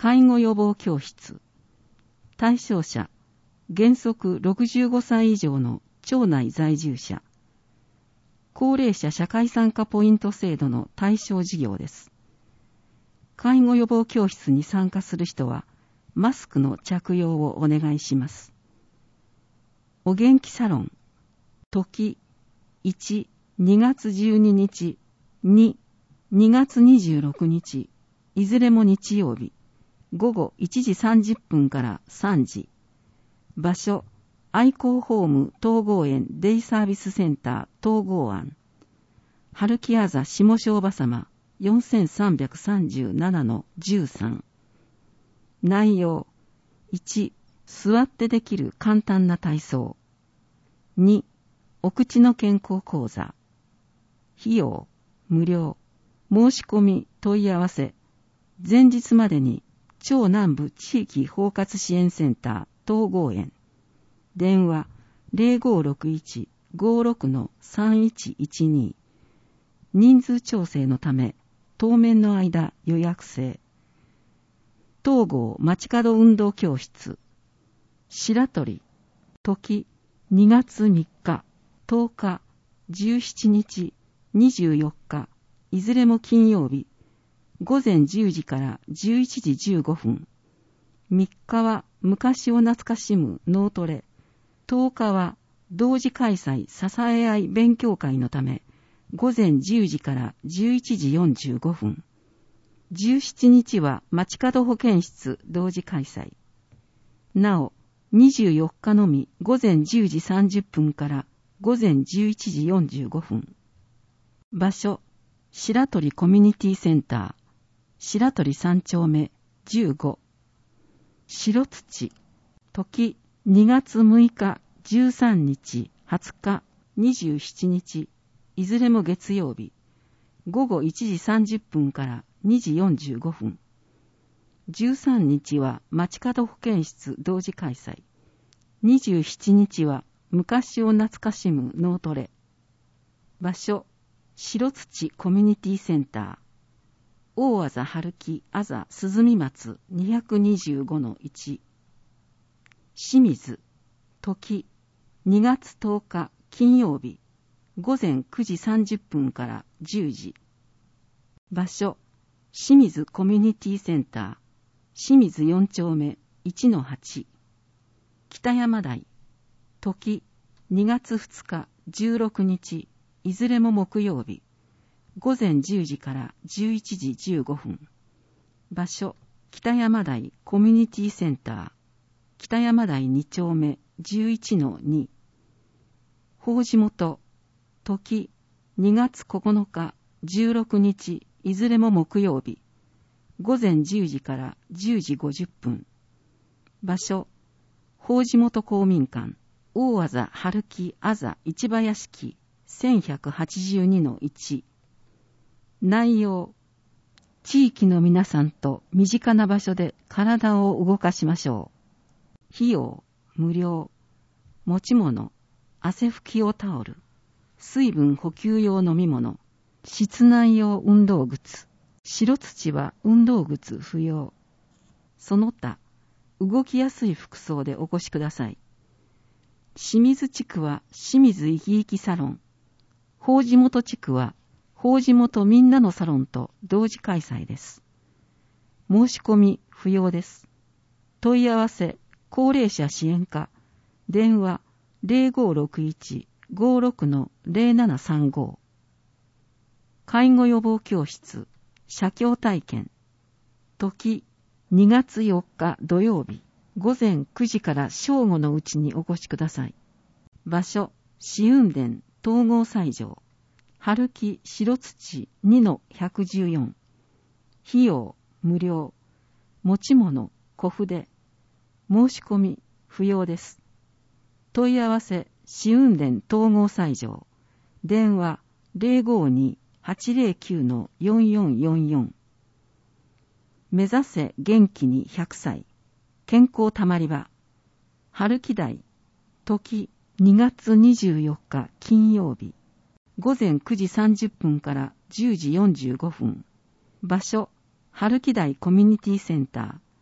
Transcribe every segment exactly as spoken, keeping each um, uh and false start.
介護予防教室。対象者、原則ろくじゅうごさい以上の町内在住者。高齢者社会参加ポイント制度の対象事業です。介護予防教室に参加する人は、マスクの着用をお願いします。お元気サロン。時、いち、にがつじゅうににち、に、にがつにじゅうろくにち、いずれも日曜日、ごごいちじさんじゅっぷんからさんじ。場所、愛好ホーム統合園デイサービスセンター統合案。春木あざ下庄場様 よんさんさんななのじゅうさん。内容、いち、座ってできる簡単な体操。に、お口の健康講座。費用、無料。申し込み、問い合わせ。前日までに、町南部地域包括支援センター統合園。電話 ゼロごろくいち ごろくのさんいちいちに。人数調整のため、当面の間予約制。東郷街角運動教室。白鳥。時、にがつみっか、とおか、じゅうしちにち、にじゅうよっか、いずれも金曜日、ごぜんじゅうじからじゅういちじじゅうごふん。みっかは昔を懐かしむ脳トレ。とおかは同時開催支え合い勉強会のため、ごぜんじゅうじからじゅういちじよんじゅうごふん。じゅうしちにちは街角保健室同時開催。なお、にじゅうよっかのみごぜんじゅうじさんじゅっぷんからごぜんじゅういちじよんじゅうごふん。場所、白鳥コミュニティセンター、白鳥さんちょうめじゅうご。白土。時、にがつむいか、じゅうさんにち、はつか、にじゅうしちにち、いずれも月曜日、ごごいちじさんじゅっぷんからにじよんじゅうごふん。じゅうさんにちは街角保健室同時開催。にじゅうしちにちは昔を懐かしむ脳トレ。場所、白土コミュニティセンター。大あざ春木あざ鈴見松にひゃくにじゅうごのいち。清水。時、にがつとおか金曜日、ごぜんくじさんじゅっぷんからじゅうじ。場所、清水コミュニティセンター。清水よんちょうめいちのはち。北山台。時、にがつふつかじゅうろくにち、いずれも木曜日、ごぜんじゅうじからじゅういちじじゅうごふん。場所、北山台コミュニティセンター。北山台にちょうめじゅういちのに。法事元。時、にがつここのかじゅうろくにち、いずれも木曜日、ごぜんじゅうじからじゅうじごじゅっぷん。場所、法事元公民館、大あざ春木あざ市場屋敷せんひゃくはちじゅうにのいち。内容、地域の皆さんと身近な場所で体を動かしましょう。費用、無料。持ち物、汗拭き用タオル、水分補給用飲み物、室内用運動靴。白土は運動靴不要。その他、動きやすい服装でお越しください。清水地区は清水いきいきサロン。法事元地区は法事元みんなのサロンと同時開催です。申し込み不要です。問い合わせ、高齢者支援課。電話ゼロごろくいち ごろくのゼロななさんご。介護予防教室、写経体験。時、にがつよっか土曜日、ごぜんくじから正午のうちにお越しください。場所、紫雲殿統合斎場。春木白土にのひゃくじゅうよん。費用、無料。持ち物、小筆。申し込み、不要です。問い合わせ、紫雲殿統合斎場。電話、ゼロごに はちゼロきゅうのよんよんよんよん。目指せ元気にひゃくさい。健康たまり場。春木台。時、にがつにじゅうよっか金曜日。ごぜんくじさんじゅっぷんからじゅうじよんじゅうごふん。場所、春木台コミュニティセンター。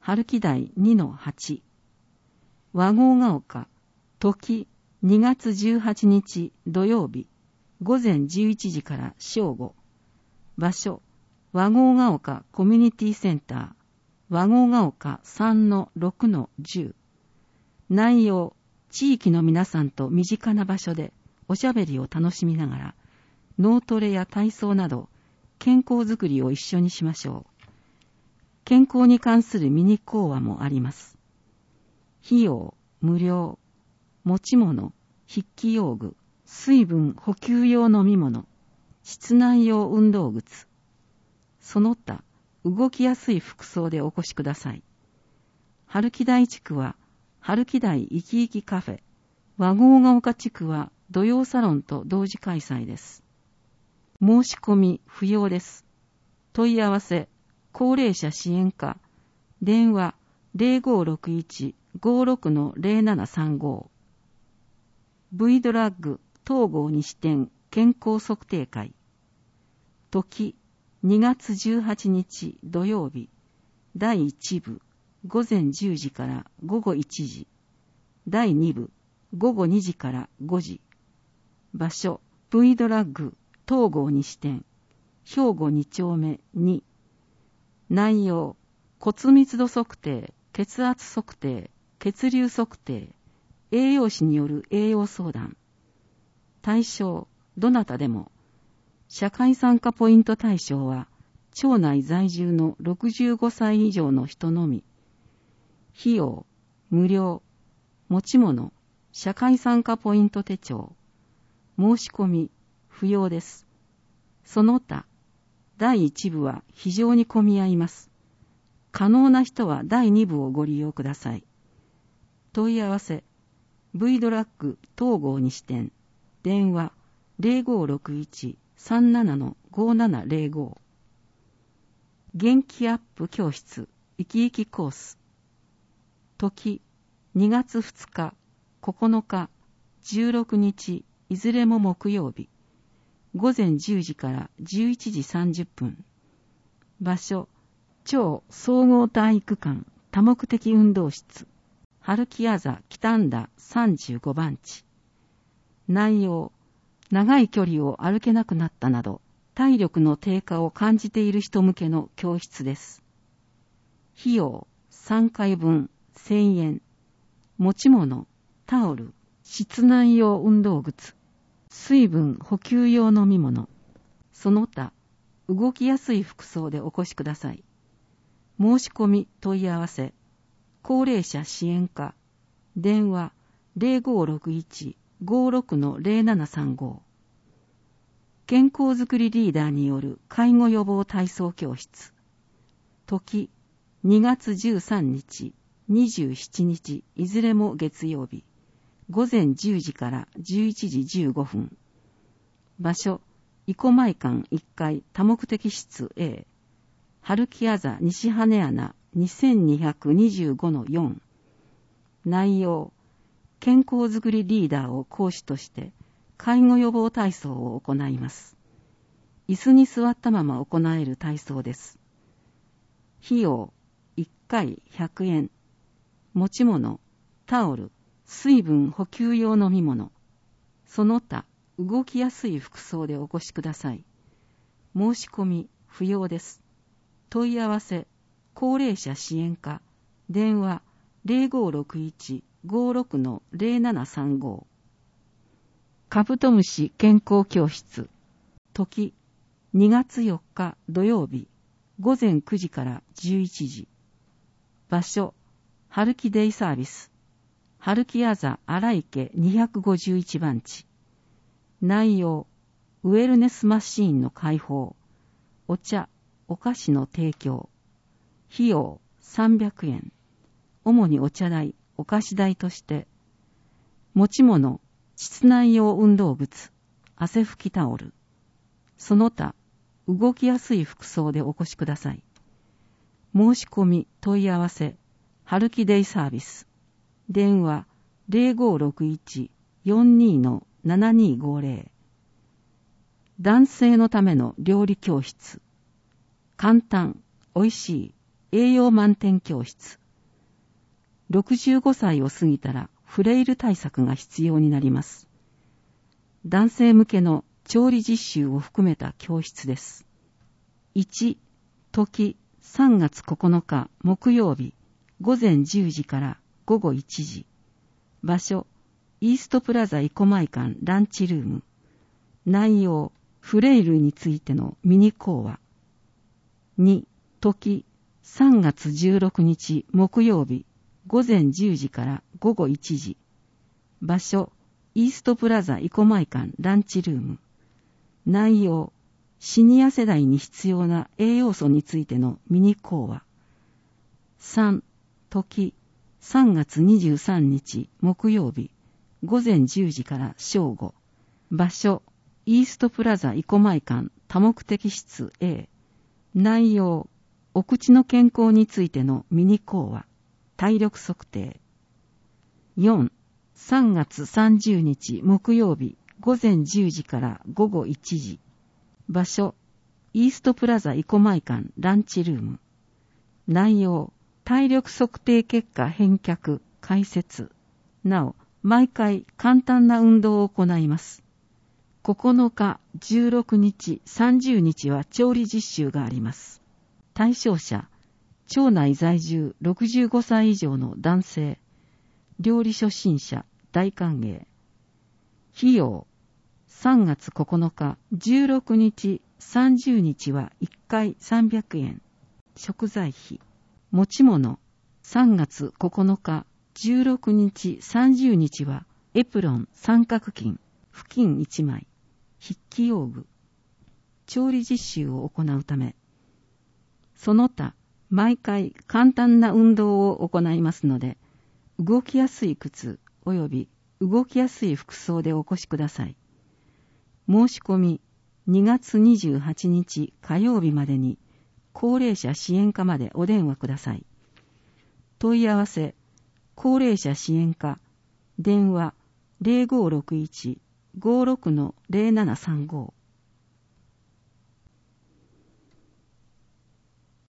春木台 にのはち、和合が丘、時にがつじゅうはちにち土曜日、午前じゅういちじから正午。場所、和合が丘コミュニティセンター、和合が丘 さんのろくのじゅう。内容、地域の皆さんと身近な場所でおしゃべりを楽しみながら、脳トレや体操など健康づくりを一緒にしましょう。健康に関するミニ講話もあります。費用、無料。持ち物、筆記用具、水分補給用飲み物、室内用運動靴。その他、動きやすい服装でお越しください。春木台地区は、春木台いきいきカフェ、和合が丘地区は土曜サロンと同時開催です。申し込み不要です。問い合わせ、高齢者支援課、電話 ゼロごろくいち ごろくのゼロななさんご。V ドラッグ統合西店健康測定会。時にがつじゅうはちにち土曜日、だいいち部午前じゅうじから午後いちじ、だいに部午後にじからごじ。場所 V ドラッグ統合西店兵庫に丁目に。内容、骨密度測定、血圧測定、血流測定、栄養士による栄養相談。対象、どなたでも。社会参加ポイント対象は、町内在住のろくじゅうごさい以上の人のみ。費用、無料。持ち物、社会参加ポイント手帳。申し込み、不要です。その他、だいいち部は非常に混み合います。可能な人はだいに部をご利用ください。問い合わせ、V ドラッグ統合西店、電話 ゼロごろくいち さんななのごななゼロご。元気アップ教室、生き生きコース。時、にがつふつか、ここのか、じゅうろくにち、いずれも木曜日。午前じゅうじからじゅういちじさんじゅっぷん。場所、町総合体育館多目的運動室、春木あざ北安田さんじゅうごばんち。内容、長い距離を歩けなくなったなど、体力の低下を感じている人向けの教室です。費用、さんかいぶんせんえん。持ち物、タオル、室内用運動靴、水分補給用飲み物。その他、動きやすい服装でお越しください。申し込み問い合わせ、高齢者支援課、電話 ゼロごろくいち ごろくのゼロななさんご。健康づくりリーダーによる介護予防体操教室。時、にがつじゅうさんにち、にじゅうしちにち、いずれも月曜日。午前じゅうじからじゅういちじじゅうごふん。場所、生駒館いっかい多目的室 A。春木あざ西羽穴 にせんにひゃくにじゅうごのよん。内容、健康づくりリーダーを講師として介護予防体操を行います。椅子に座ったまま行える体操です。費用、いっかいひゃくえん。持ち物、タオル、水分補給用飲み物。その他、動きやすい服装でお越しください。申し込み不要です。問い合わせ、高齢者支援課、電話 ゼロごろくいち ごろくのゼロななさんご。カブトムシ健康教室。時、にがつよっか土曜日、午前くじからじゅういちじ。場所、春木デイサービス。春木あざ荒池にひゃくごじゅういちばんち。内容、ウェルネスマシーンの開放、お茶、お菓子の提供。費用さんびゃくえん。主にお茶代、お菓子代として。持ち物、室内用運動靴、汗拭きタオル。その他、動きやすい服装でお越しください。申し込み、問い合わせ、春木デイサービス。電話ゼロごろくいち よんにのななにごゼロ。男性のための料理教室。簡単、おいしい、 栄養満点教室。ろくじゅうごさいを過ぎたらフレイル対策が必要になります。男性向けの調理実習を含めた教室です。いち、時さんがつここのか木曜日ごぜんじゅうじからごごいちじ。場所、イーストプラザ生駒館ランチルーム。内容、フレイルについてのミニ講話。に、時さんがつじゅうろくにち木曜日ごぜんじゅうじからごごいちじ。場所、イーストプラザ生駒館ランチルーム。内容、シニア世代に必要な栄養素についてのミニ講話。さん、時さんがつにじゅうさんにち木曜日ごぜんじゅうじから正午。場所、イーストプラザ生駒館多目的室 A。内容、お口の健康についてのミニ講話。体力測定。よん、さんがつさんじゅうにち木曜日ごぜんじゅうじからごごいちじ。場所、イーストプラザ生駒館ランチルーム。内容、体力測定結果返却、解説。なお、毎回簡単な運動を行います。ここのか、じゅうろくにち、さんじゅうにちは調理実習があります。対象者、町内在住ろくじゅうごさい以上の男性。料理初心者、大歓迎。費用、さんがつここのか、じゅうろくにち、さんじゅうにちはいっかいさんびゃくえん。食材費。持ち物、さんがつここのか、じゅうろくにち、さんじゅうにちはエプロン三角巾、布巾いちまい、筆記用具。調理実習を行うため、その他、毎回簡単な運動を行いますので、動きやすい靴及び動きやすい服装でお越しください。申し込みにがつにじゅうはちにち火曜日までに高齢者支援課までお電話ください。問い合わせ、高齢者支援課、電話 ゼロごろくいち ごろくのゼロななさんご。